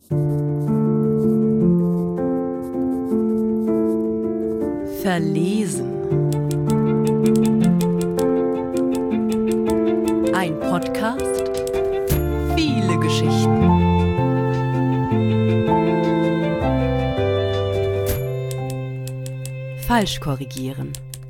Verlesen. Ein Podcast, viele Geschichten. Falsch korrigieren.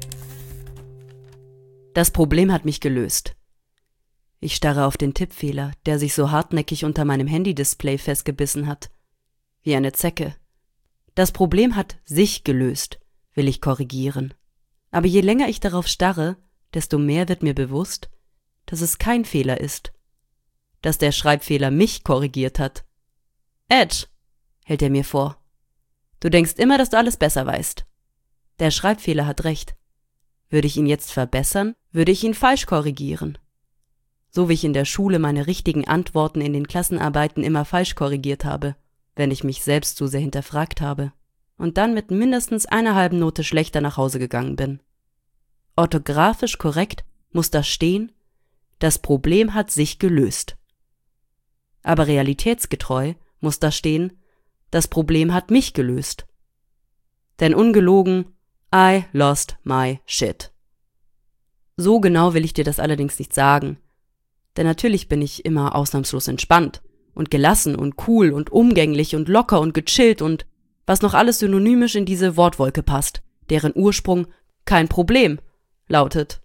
Das Problem hat mich gelöst. Ich starre auf den Tippfehler, der sich so hartnäckig unter meinem Handy-Display festgebissen hat. Wie eine Zecke. Das Problem hat sich gelöst, will ich korrigieren. Aber je länger ich darauf starre, desto mehr wird mir bewusst, dass es kein Fehler ist. Dass der Schreibfehler mich korrigiert hat. Edge, hält er mir vor. Du denkst immer, dass du alles besser weißt. Der Schreibfehler hat recht. Würde ich ihn jetzt verbessern, würde ich ihn falsch korrigieren. So wie ich in der Schule meine richtigen Antworten in den Klassenarbeiten immer falsch korrigiert habe, wenn ich mich selbst zu sehr hinterfragt habe und dann mit mindestens einer halben Note schlechter nach Hause gegangen bin. Orthografisch korrekt muss da stehen, das Problem hat sich gelöst. Aber realitätsgetreu muss da stehen, das Problem hat mich gelöst. Denn ungelogen, I lost my shit. So genau will ich dir das allerdings nicht sagen, denn natürlich bin ich immer ausnahmslos entspannt und gelassen und cool und umgänglich und locker und gechillt und was noch alles synonymisch in diese Wortwolke passt, deren Ursprung kein Problem lautet.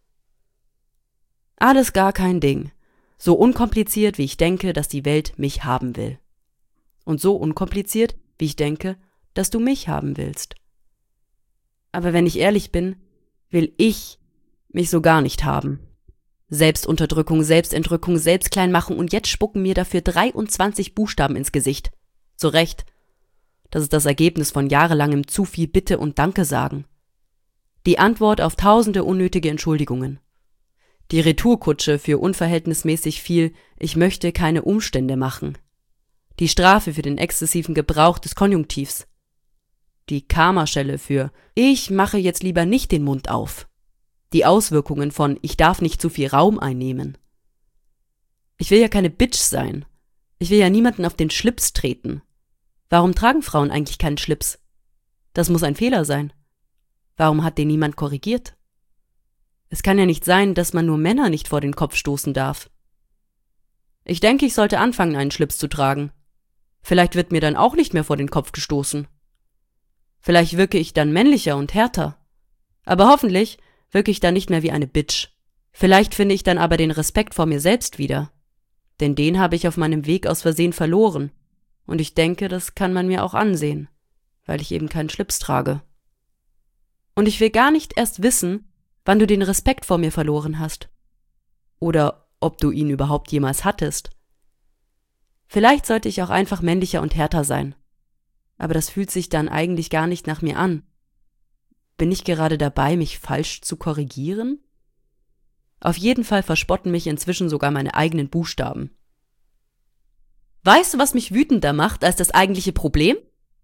Alles gar kein Ding, so unkompliziert, wie ich denke, dass die Welt mich haben will. Und so unkompliziert, wie ich denke, dass du mich haben willst. Aber wenn ich ehrlich bin, will ich mich so gar nicht haben. Selbstunterdrückung, Selbstentrückung, Selbstkleinmachung und jetzt spucken mir dafür 23 Buchstaben ins Gesicht. Zu Recht. Das ist das Ergebnis von jahrelangem zu viel Bitte und Danke sagen. Die Antwort auf tausende unnötige Entschuldigungen. Die Retourkutsche für unverhältnismäßig viel Ich möchte keine Umstände machen. Die Strafe für den exzessiven Gebrauch des Konjunktivs. Die Karmaschelle für Ich mache jetzt lieber nicht den Mund auf. Die Auswirkungen von Ich darf nicht zu viel Raum einnehmen. Ich will ja keine Bitch sein. Ich will ja niemanden auf den Schlips treten. Warum tragen Frauen eigentlich keinen Schlips? Das muss ein Fehler sein. Warum hat den niemand korrigiert? Es kann ja nicht sein, dass man nur Männer nicht vor den Kopf stoßen darf. Ich denke, ich sollte anfangen, einen Schlips zu tragen. Vielleicht wird mir dann auch nicht mehr vor den Kopf gestoßen. Vielleicht wirke ich dann männlicher und härter. Aber hoffentlich wirke ich dann nicht mehr wie eine Bitch. Vielleicht finde ich dann aber den Respekt vor mir selbst wieder. Denn den habe ich auf meinem Weg aus Versehen verloren. Und ich denke, das kann man mir auch ansehen, weil ich eben keinen Schlips trage. Und ich will gar nicht erst wissen, wann du den Respekt vor mir verloren hast. Oder ob du ihn überhaupt jemals hattest. Vielleicht sollte ich auch einfach männlicher und härter sein. Aber das fühlt sich dann eigentlich gar nicht nach mir an. Bin ich gerade dabei, mich falsch zu korrigieren? Auf jeden Fall verspotten mich inzwischen sogar meine eigenen Buchstaben. Weißt du, was mich wütender macht als das eigentliche Problem?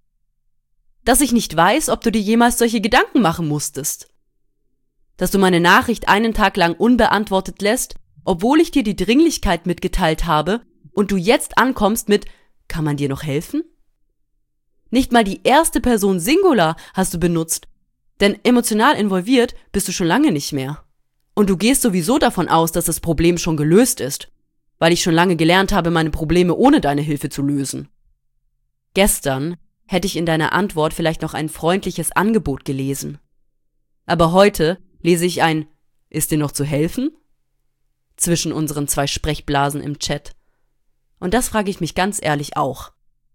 Dass ich nicht weiß, ob du dir jemals solche Gedanken machen musstest. Dass du meine Nachricht einen Tag lang unbeantwortet lässt, obwohl ich dir die Dringlichkeit mitgeteilt habe und du jetzt ankommst mit Kann man dir noch helfen? Nicht mal die erste Person Singular hast du benutzt, denn emotional involviert bist du schon lange nicht mehr. Und du gehst sowieso davon aus, dass das Problem schon gelöst ist, weil ich schon lange gelernt habe, meine Probleme ohne deine Hilfe zu lösen. Gestern hätte ich in deiner Antwort vielleicht noch ein freundliches Angebot gelesen. Aber heute lese ich ein Ist dir noch zu helfen? Zwischen unseren 2 Sprechblasen im Chat. Und das frage ich mich ganz ehrlich auch.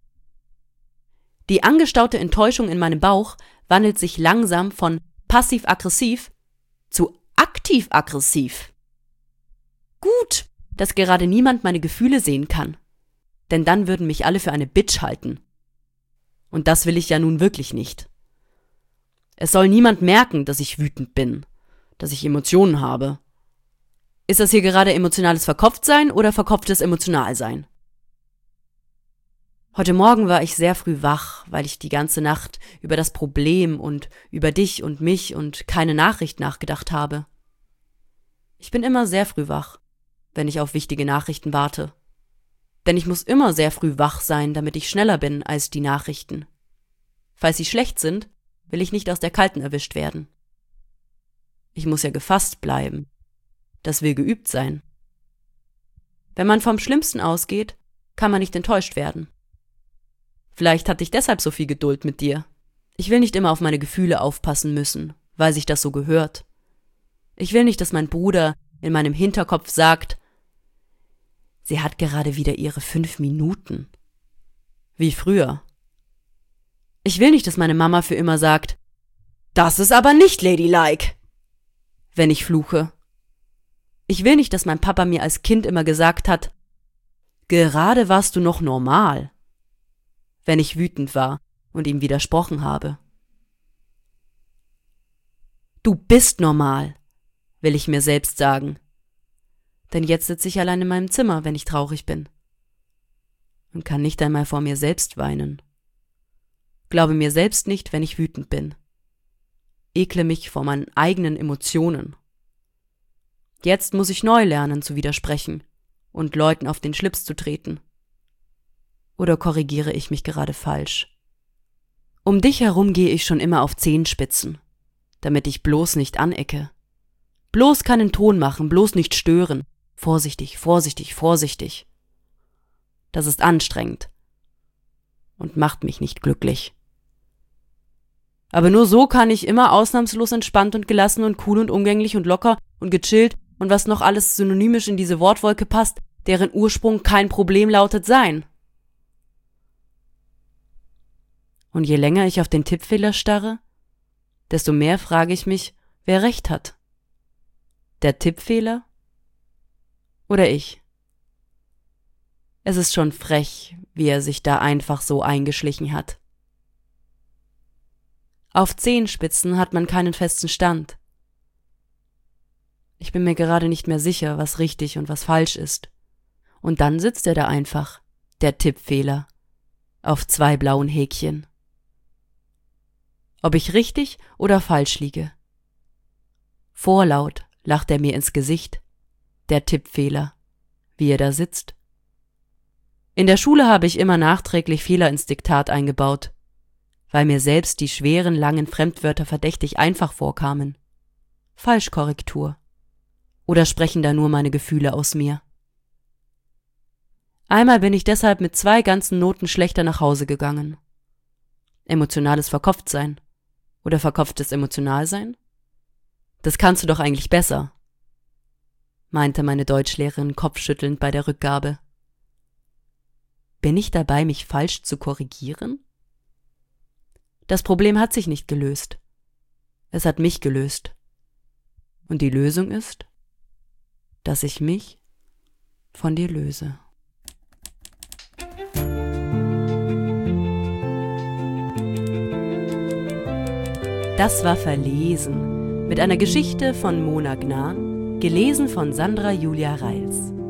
Die angestaute Enttäuschung in meinem Bauch wandelt sich langsam von passiv-aggressiv zu aktiv-aggressiv. Gut, dass gerade niemand meine Gefühle sehen kann. Denn dann würden mich alle für eine Bitch halten. Und das will ich ja nun wirklich nicht. Es soll niemand merken, dass ich wütend bin, dass ich Emotionen habe. Ist das hier gerade emotionales Verkopftsein oder verkopftes Emotionalsein? Heute Morgen war ich sehr früh wach, weil ich die ganze Nacht über das Problem und über dich und mich und keine Nachricht nachgedacht habe. Ich bin immer sehr früh wach, wenn ich auf wichtige Nachrichten warte. Denn ich muss immer sehr früh wach sein, damit ich schneller bin als die Nachrichten. Falls sie schlecht sind, will ich nicht aus der Kalten erwischt werden. Ich muss ja gefasst bleiben. Das will geübt sein. Wenn man vom Schlimmsten ausgeht, kann man nicht enttäuscht werden. Vielleicht hatte ich deshalb so viel Geduld mit dir. Ich will nicht immer auf meine Gefühle aufpassen müssen, weil sich das so gehört. Ich will nicht, dass mein Bruder in meinem Hinterkopf sagt, sie hat gerade wieder ihre 5 Minuten. Wie früher. Ich will nicht, dass meine Mama für immer sagt, das ist aber nicht ladylike, wenn ich fluche. Ich will nicht, dass mein Papa mir als Kind immer gesagt hat, gerade warst du noch normal, wenn ich wütend war und ihm widersprochen habe. Du bist normal, will ich mir selbst sagen. Denn jetzt sitze ich allein in meinem Zimmer, wenn ich traurig bin. Und kann nicht einmal vor mir selbst weinen. Glaube mir selbst nicht, wenn ich wütend bin. Ekle mich vor meinen eigenen Emotionen. Jetzt muss ich neu lernen zu widersprechen und Leuten auf den Schlips zu treten. Oder korrigiere ich mich gerade falsch? Um dich herum gehe ich schon immer auf Zehenspitzen, damit ich bloß nicht anecke. Bloß keinen Ton machen, bloß nicht stören. Vorsichtig, vorsichtig, vorsichtig. Das ist anstrengend und macht mich nicht glücklich. Aber nur so kann ich immer ausnahmslos entspannt und gelassen und cool und umgänglich und locker und gechillt und was noch alles synonymisch in diese Wortwolke passt, deren Ursprung kein Problem lautet, sein. Und je länger ich auf den Tippfehler starre, desto mehr frage ich mich, wer recht hat. Der Tippfehler oder ich? Es ist schon frech, wie er sich da einfach so eingeschlichen hat. Auf Zehenspitzen hat man keinen festen Stand. Ich bin mir gerade nicht mehr sicher, was richtig und was falsch ist. Und dann sitzt er da einfach, der Tippfehler, auf 2 blauen Häkchen. Ob ich richtig oder falsch liege. Vorlaut lacht er mir ins Gesicht, der Tippfehler, wie er da sitzt. In der Schule habe ich immer nachträglich Fehler ins Diktat eingebaut, weil mir selbst die schweren, langen Fremdwörter verdächtig einfach vorkamen. Falschkorrektur. Oder sprechen da nur meine Gefühle aus mir? Einmal bin ich deshalb mit 2 ganzen Noten schlechter nach Hause gegangen. Emotionales Verkopftsein. Oder verkopftes Emotionalsein? Das kannst du doch eigentlich besser, meinte meine Deutschlehrerin kopfschüttelnd bei der Rückgabe. Bin ich dabei, mich falsch zu korrigieren? Das Problem hat sich nicht gelöst. Es hat mich gelöst. Und die Lösung ist, dass ich mich von dir löse. Das war Verlesen mit einer Geschichte von Mona Gnan, gelesen von Sandra Julia Reils.